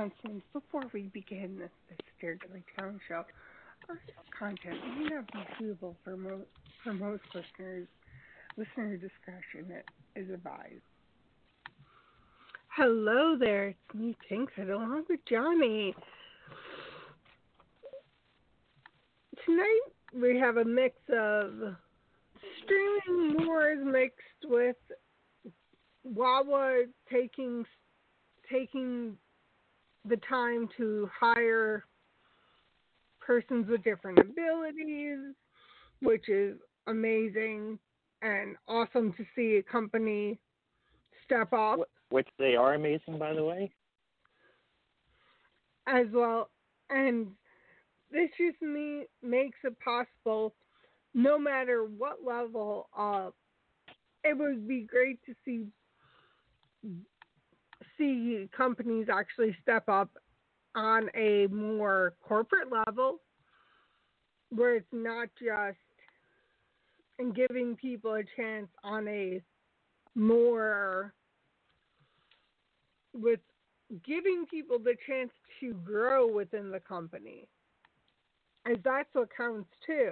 announcements before we begin this Fairly Town show. Our content may not be suitable for most listeners. Listener discretion is advised. Hello there, it's me, Pinkhead, along with Johnny. Tonight we have a mix of streaming wars mixed with Wawa taking the time to hire persons with different abilities, which is amazing and awesome to see a company step up. Which they are amazing, by the way. As well, and this just makes it possible, no matter what level of, it would be great to see companies actually step up on a more corporate level, where it's not just in giving people a chance on a more, with giving people the chance to grow within the company, as that's what counts too.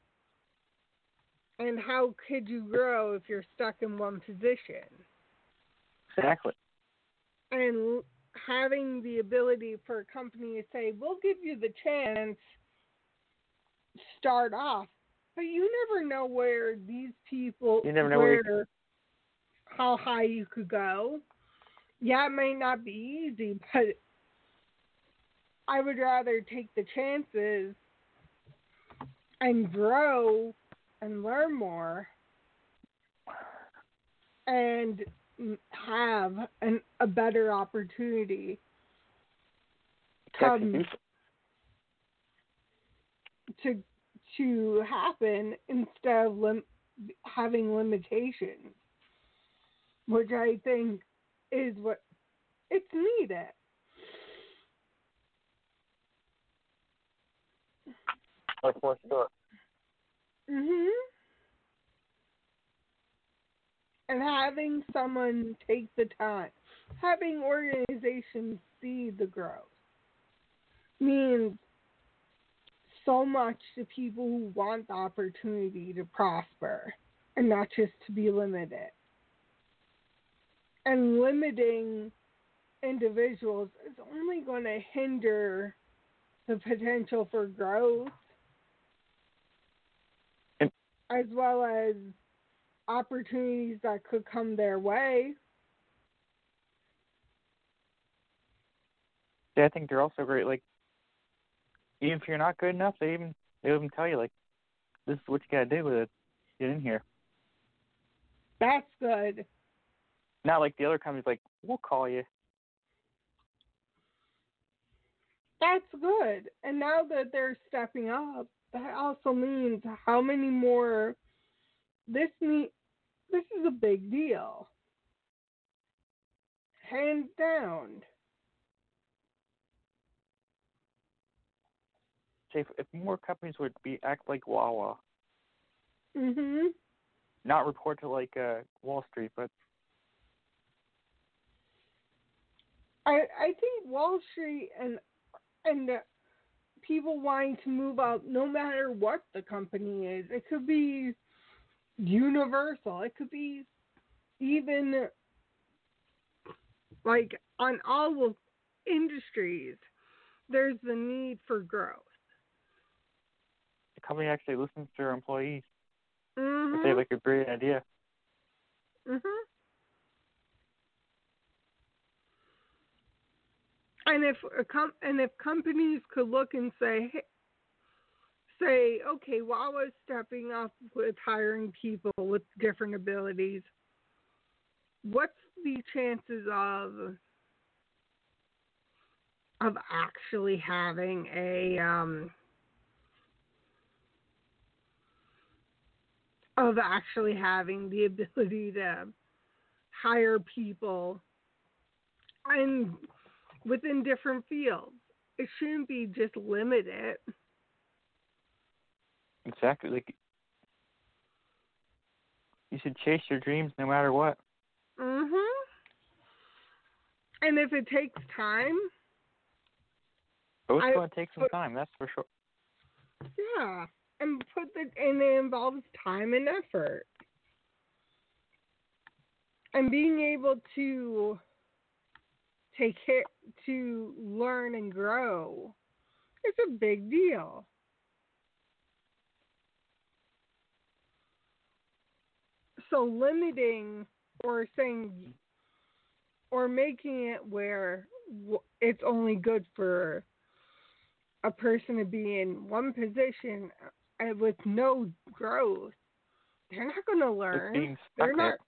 And how could you grow if you're stuck in one position? Exactly. And having the ability for a company to say, we'll give you the chance, start off, but you never know where these people, how high you could go. Yeah, it may not be easy, but I would rather take the chances and grow and learn more and have a better opportunity to happen instead of having limitations, which I think is what it's needed. For sure. And having someone take the time, having organizations see the growth, means so much to people who want the opportunity to prosper and not just to be limited. And limiting individuals is only going to hinder the potential for growth, as well as opportunities that could come their way. Yeah, I think they're also great. Like, even if you're not good enough, they even tell you, like, this is what you gotta do with it. Get in here. That's good. Not like the other companies, like, we'll call you. That's good. And now that they're stepping up, that also means how many more. This is a big deal. Hands down. Say, if more companies would act like Wawa. Not report to, like, Wall Street, but I think Wall Street and people wanting to move out, no matter what the company is. It could be Universal. It could be even like on all industries. There's the need for growth. The company actually listens to their employees. If they have, like, a great idea. And if companies could look and say, okay, Wawa's stepping up with hiring people with different abilities. What's the chances of actually having the ability to hire people and within different fields? It shouldn't be just limited. Exactly. Like, you should chase your dreams no matter what. And if it takes time, But it's going to take some time, that's for sure. Yeah, and it involves time and effort. And being able to take care, to learn and grow, is a big deal. So limiting or saying or making it where it's only good for a person to be in one position with no growth, they're not going to learn. Just being stuck they're not.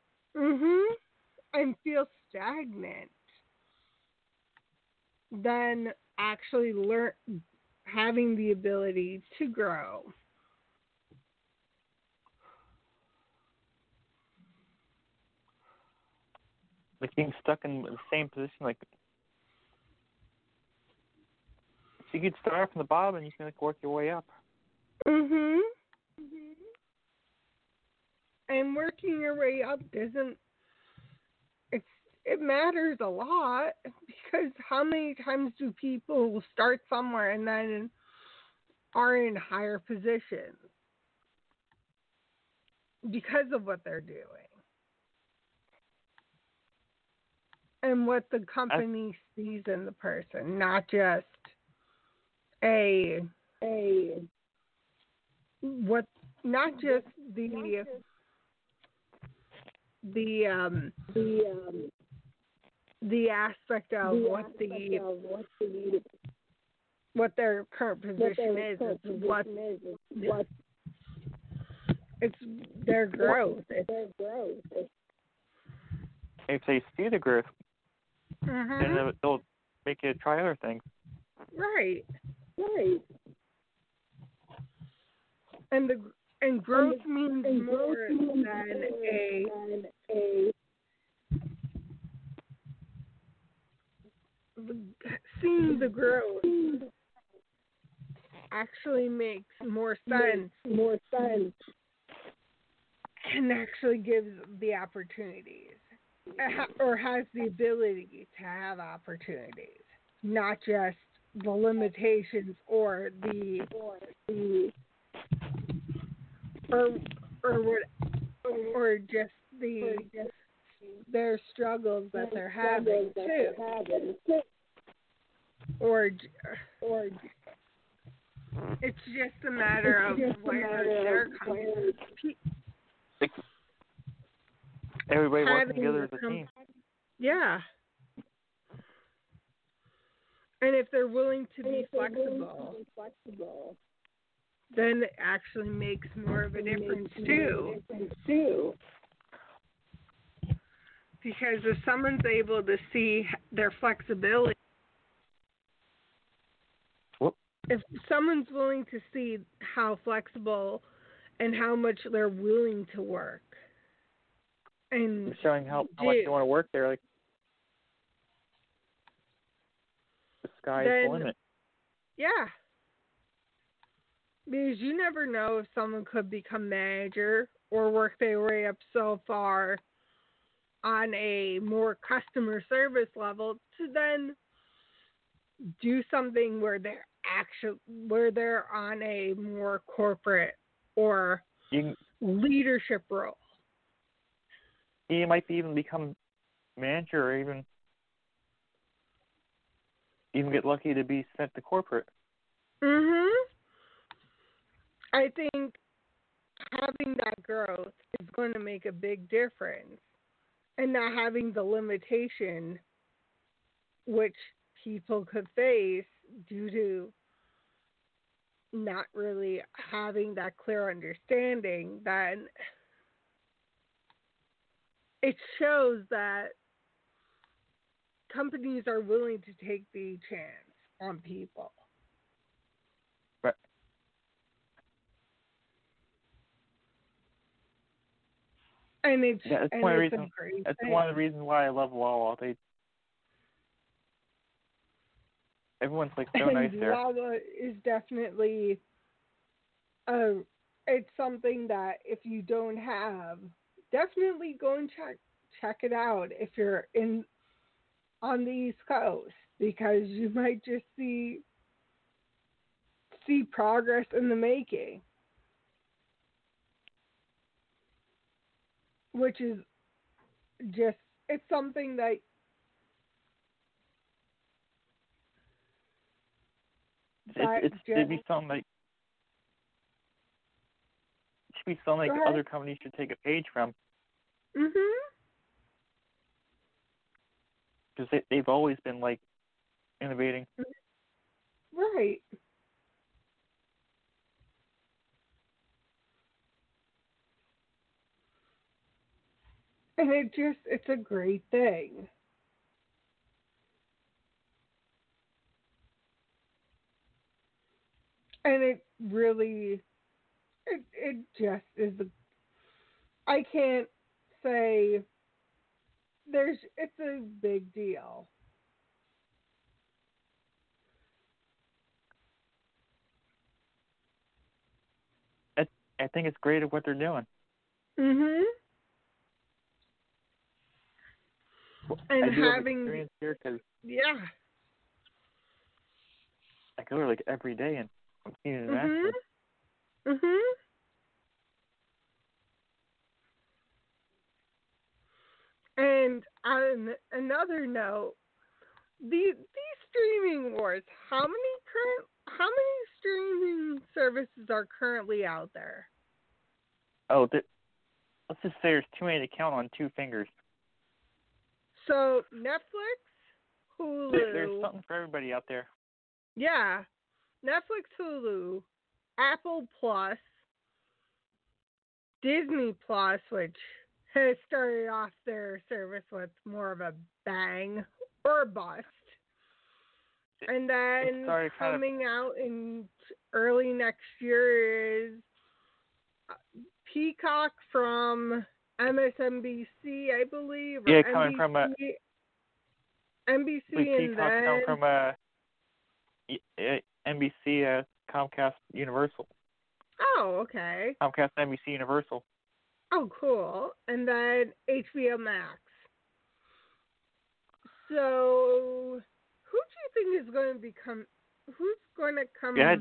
And feel stagnant. Than actually having the ability to grow. Like being stuck in the same position, like so you could start from the bottom and you can like work your way up. And working your way up it matters a lot, because how many times do people start somewhere and then are in higher positions because of what they're doing and what the company sees in the person, not just the aspect of what their current position is. It's their growth. If they see the growth, then they'll make you try other things. Right. And growth means more than seeing the growth actually makes more sense. And actually gives the opportunities, or has the ability to have opportunities, not just the limitations or just their struggles that they're having too. Or it's just a matter of where they're coming. Everybody working together as a team. Yeah. And if they're willing to be flexible, then it actually makes more of a difference too. Because if someone's able to see their flexibility, if someone's willing to see how flexible and how much they're willing to work, and showing how much you want to work there, like the sky is the limit. Yeah. Because you never know if someone could become manager or work their way up so far on a more customer service level to then do something where they're on a more corporate or leadership role. You might even become manager, or even get lucky to be sent to corporate. I think having that growth is going to make a big difference, and not having the limitation which people could face due to not really having that clear understanding, then it shows that companies are willing to take the chance on people. Right. And that's one of the reasons why I love Wawa. Everyone's like so nice there. Wawa is definitely it's something that if you don't have, definitely go and check it out if you're in on the East Coast because you might just see progress in the making, which is just it's something It'd be something like other companies should take a page from. Mhm. Because they've always been like innovating. Right. And it's a great thing. And it really, it just is I can't say it's a big deal. I, I think it's great at what they're doing. Mhm. And I do have having, experience here because yeah. I go there like every day and I'm seeing it in Mhm. action. Mhm. And on another note, these streaming wars, how many streaming services are currently out there? Oh, let's just say there's too many to count on two fingers. So Netflix, Hulu. There's something for everybody out there. Yeah. Netflix, Hulu, Apple Plus, Disney Plus, which has started off their service with more of a bang or a bust. And then coming out in early next year is Peacock from MSNBC, I believe. Yeah, or coming NBC, from NBC, and Peacock then coming from NBC, Comcast, Universal. Oh, okay. Comcast, NBC, Universal. Oh, cool. And then HBO Max. So, who do you think is going to become? Who's going to come? Yeah,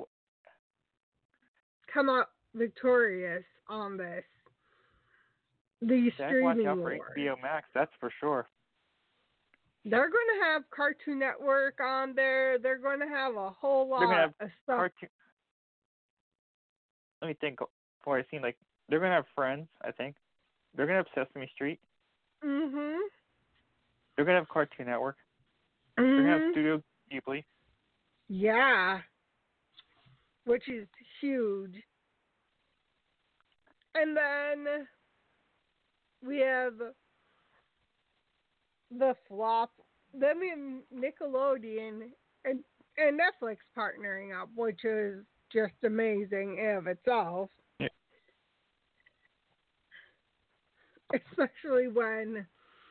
come out victorious on this? These streaming watch out wars. for HBO Max, that's for sure. They're going to have Cartoon Network on there. They're going to have a whole lot of stuff. Let me think before I see they're going to have Friends, I think. They're going to have Sesame Street. Mhm. They're going to have Cartoon Network. Mhm. They're going to have Studio Ghibli. Yeah. Which is huge. And then we have the flop. Then we have Nickelodeon and Netflix partnering up, which is just amazing in of itself. Yeah. Especially when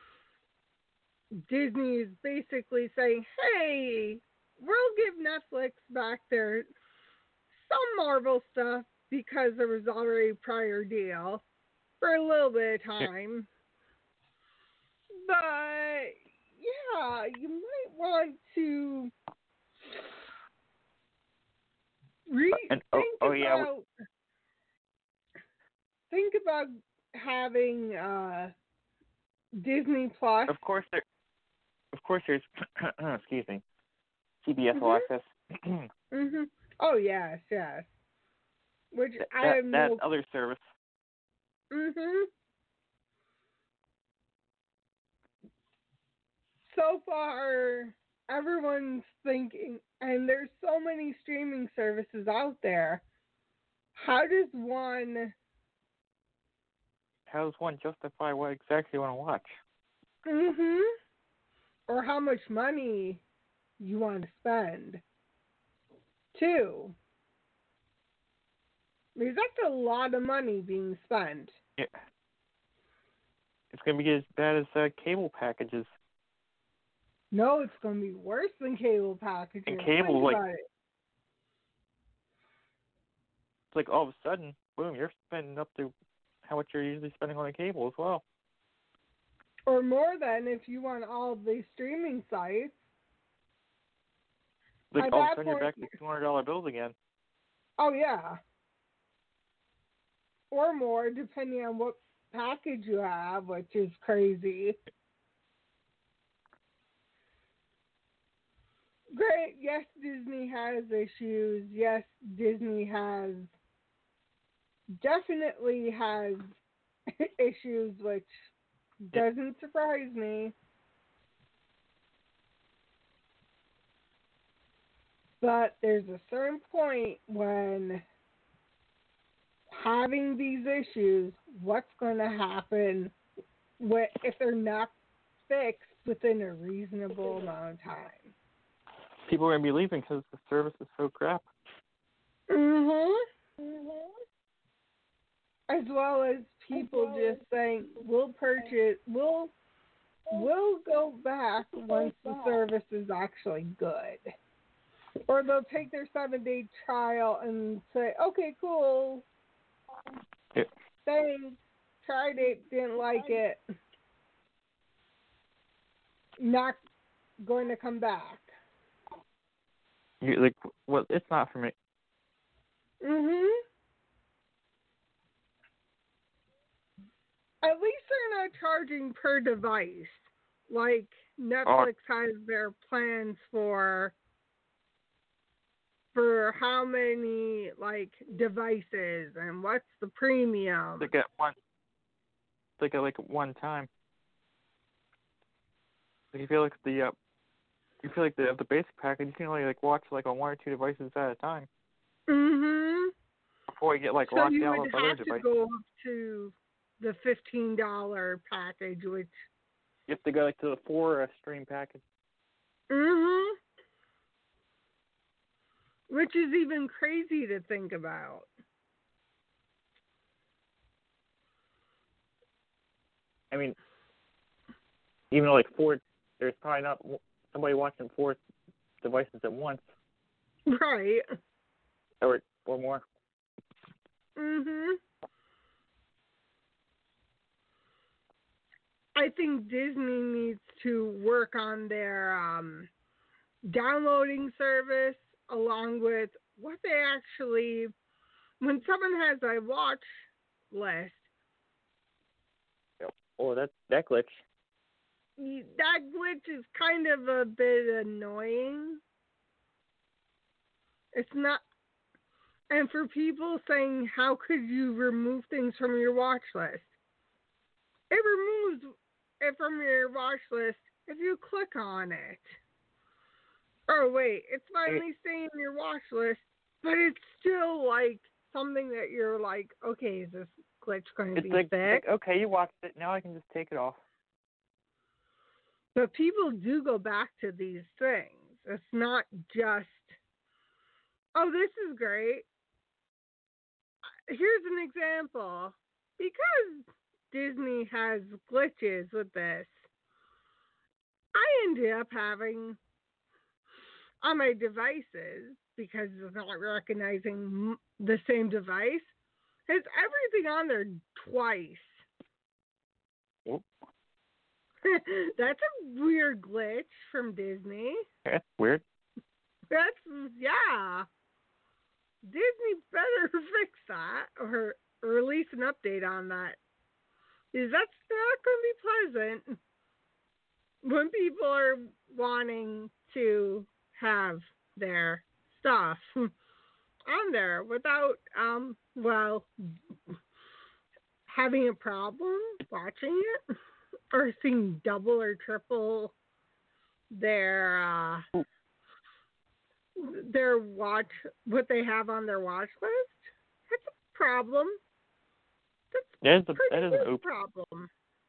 Disney is basically saying, hey, we'll give Netflix back their some Marvel stuff because there was already a prior deal for a little bit of time. Yeah. But yeah, you might want to think about having Disney Plus. Of course there's excuse me, CBS All Access. Mhm. Oh yes. Which that other service. Mhm. So far, everyone's thinking, and there's so many streaming services out there. How does one justify what exactly you want to watch? Mhm. Or how much money you want to spend? Too. Because that's a lot of money being spent. Yeah. It's going to be as bad as cable packages. No, it's going to be worse than cable packages. And cable, Think about it. It's like all of a sudden, boom, you're spending up to how much you're usually spending on a cable as well. Or more than if you want all the streaming sites. Like At all of a that sudden you're point, back to $200 bills again. oh yeah. Or more, depending on what package you have, which is crazy. Great, yes, Disney has issues. Yes, Disney definitely has issues, which doesn't surprise me. But there's a certain point when having these issues, what's going to happen if they're not fixed within a reasonable amount of time? People are going to be leaving because the service is so crap. As well as people just saying, we'll go back once the service is actually good. Or they'll take their 7-day trial and say, okay, cool. Yeah. Thanks. Tried it, didn't like it. Not going to come back. You're like, well, it's not for me. At least they're not charging per device. Like Netflix has their plans for how many devices and what's the premium. They get one. They get one time. Like, you feel like the basic package, you can only watch on 1 or 2 devices at a time. Before you get locked out with other devices. So you would have to go up to the $15 package, which you have to go to the 4 stream package. Which is even crazy to think about. I mean, even though 4, there's probably not somebody watching 4 devices at once. Right. Or more. I think Disney needs to work on their downloading service along with what they actually, when someone has a watch list. Oh, that glitch. That glitch is kind of a bit annoying. It's not, and for people saying, how could you remove things from your watch list? It removes it from your watch list if you click on it. Oh, wait, it's finally staying in your watch list, but it's still something that you're okay, is this glitch going to be fixed? Okay, you watched it, now I can just take it off. But people do go back to these things. It's not just, oh, this is great. Here's an example. Because Disney has glitches with this, I ended up having on my devices, because it's not recognizing the same device, has everything on there twice. Oop. That's a weird glitch from Disney. That's weird. Yeah. Disney better fix that or release an update on that. Because that's not going to be pleasant when people are wanting to have their stuff on there without, having a problem watching it or seeing double or triple their watch, what they have on their watch list. That's a problem. That is a problem.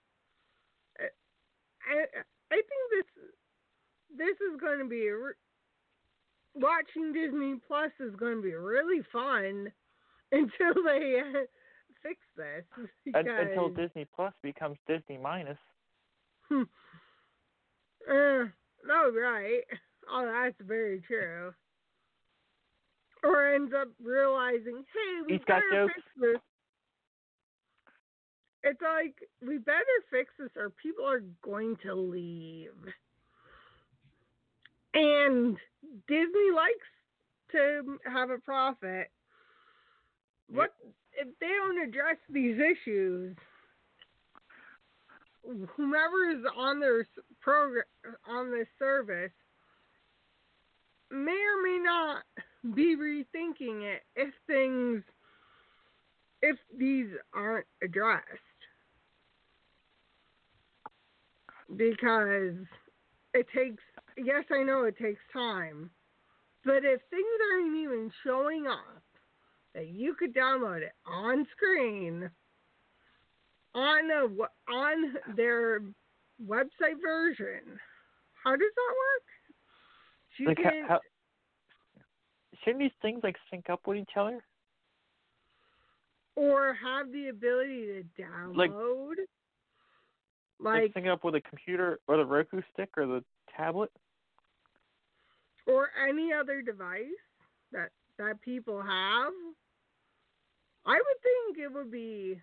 I think this is going to be watching Disney Plus is going to be really fun until they fix this. Until Disney Plus becomes Disney minus. No, right. Oh, that's very true. Or ends up realizing, hey, we've got to fix this. it's like we better fix this or people are going to leave. And Disney likes to have a profit. What if they don't address these issues? Whomever is on their program on this service may or may not be rethinking it if these aren't addressed, because it takes. Yes, I know it takes time, but if things aren't even showing up that you could download it on screen on their website version, how does that work? Like shouldn't these things like sync up with each other? Or have the ability to download? Like sync up with a computer or the Roku stick or the tablet? Or any other device that people have? I would think it would be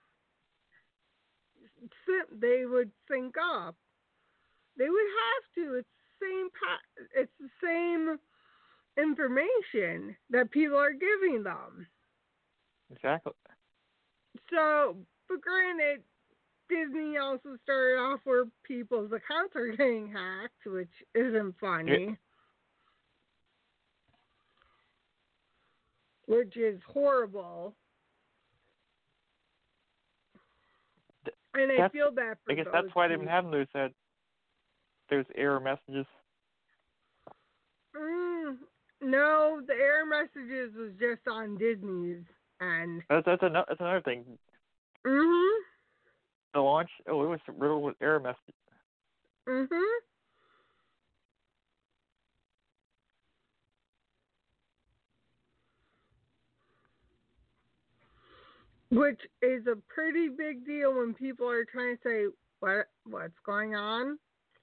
they would sync up. They would have to. It's the same information that people are giving them. Exactly. So, but granted, Disney also started off where people's accounts are getting hacked, which isn't funny. Which is horrible. And I feel bad for I guess those that's why they've people. been having those error messages. No, the error messages was just on Disney's end. That's another thing. Mhm. The launch, it was riddled with error messages. Mhm. Which is a pretty big deal when people are trying to say what's going on.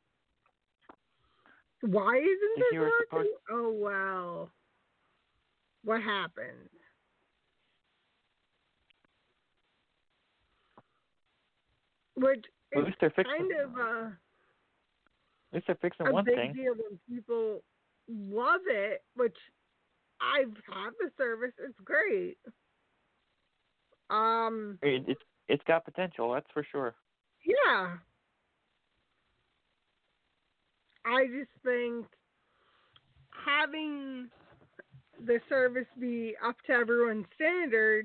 Why isn't this working? Oh well. What happened? Which is kind of at least they're fixing one big thing. deal when people love it, which I've had the service. It's great. It's got potential, that's for sure. Yeah. I just think having the service be up to everyone's standard,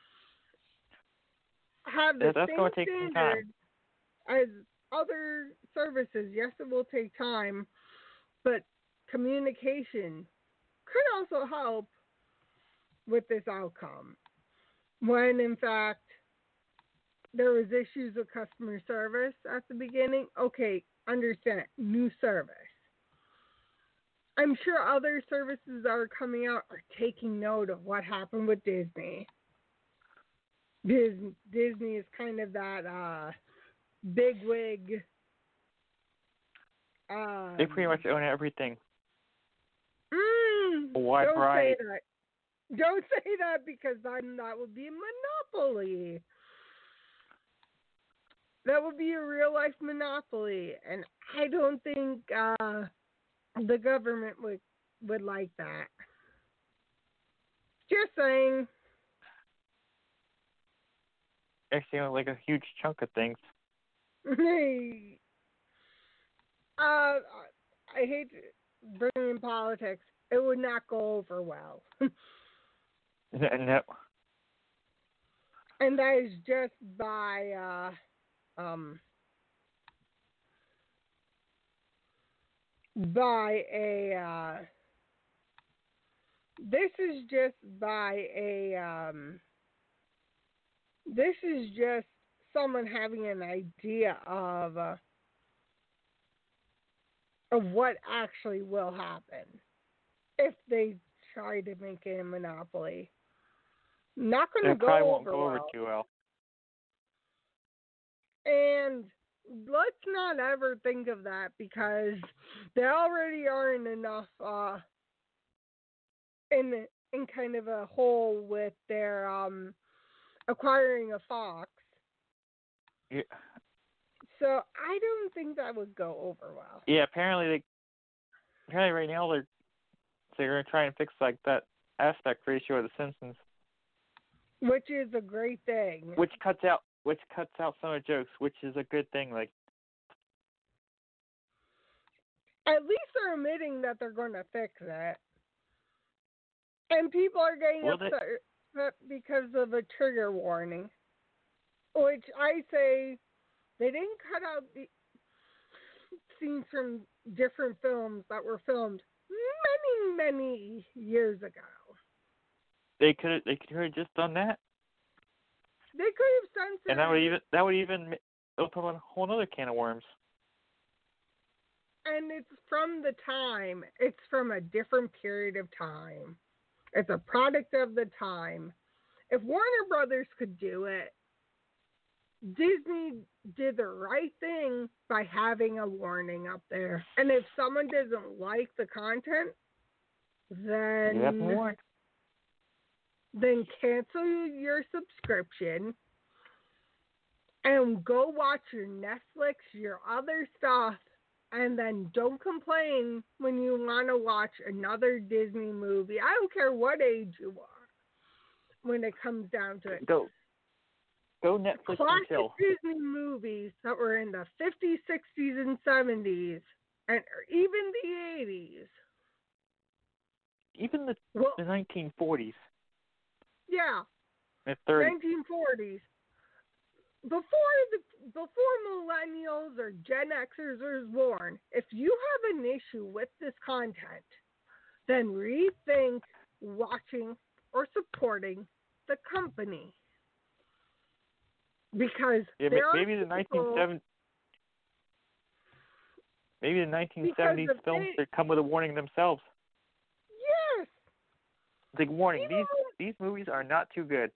have the that's same going to take some time. as other services. Yes, it will take time, but communication could also help with this outcome. When in fact there was issues with customer service at the beginning, okay, understand, new service. I'm sure other services that are coming out are taking note of what happened with Disney. Disney is kind of that bigwig. They pretty much own everything. Wide variety. Don't say that because then that would be a monopoly. That would be a real life monopoly, and I don't think the government would like that. Just saying. Actually, like a huge chunk of things. I hate bringing in politics. It would not go over well. No. And that is just by this is just someone having an idea of what actually will happen if they try to make it a monopoly. Not going to go over well. It probably won't go over too well. And let's not ever think of that because they already are in enough in kind of a hole with their acquiring a Fox. Yeah. So I don't think that would go over well. Yeah, apparently right now they're gonna try and fix like that aspect ratio of The Simpsons, Which is a great thing. which cuts out some of the jokes, which is a good thing. Like, At least they're admitting that they're going to fix it. And people are getting upset because of a trigger warning. Which I say they didn't cut out the scenes from different films that were filmed many, many years ago. they could have just done that, They could have censored, and that would even open up a whole other can of worms. and it's from the time. It's from a different period of time. It's a product of the time. If Warner Brothers could do it, Disney did the right thing by having a warning up there. And if someone doesn't like the content, then cancel your subscription and go watch your Netflix, your other stuff, and then don't complain when you want to watch another Disney movie. I don't care what age you are when it comes down to it. Go Netflix Classic and chill. Disney movies that were in the 50s, 60s, and 70s, and even the 80s. Even the 1940s. Yeah. The 30s. 1940s. Before millennials or Gen Xers were born, if you have an issue with this content, then rethink watching or supporting the company. Because maybe the 1970s films should come with a warning themselves. Yes. It's like, warning, these movies are not too good.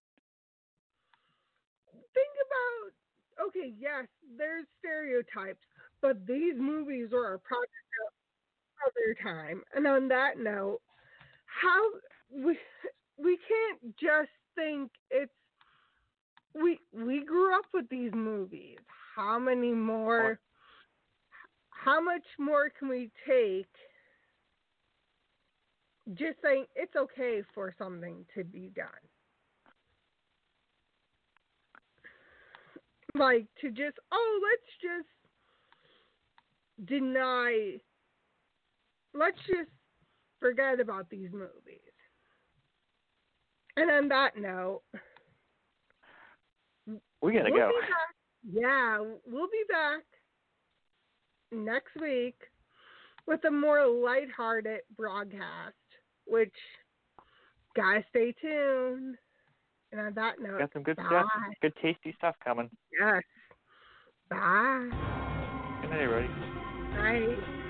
Think about, okay, yes, there's stereotypes, but these movies are a product of their time. And on that note, how we can't just think it's we grew up with these movies. How much more can we take just saying it's okay for something to be done? Like to just, let's just forget about these movies. And on that note, we gotta go. Yeah, we'll be back next week with a more lighthearted broadcast, which, guys, stay tuned. And on that note, got some good bye. stuff, good tasty stuff coming. Yes. Bye. Good night, everybody. Bye.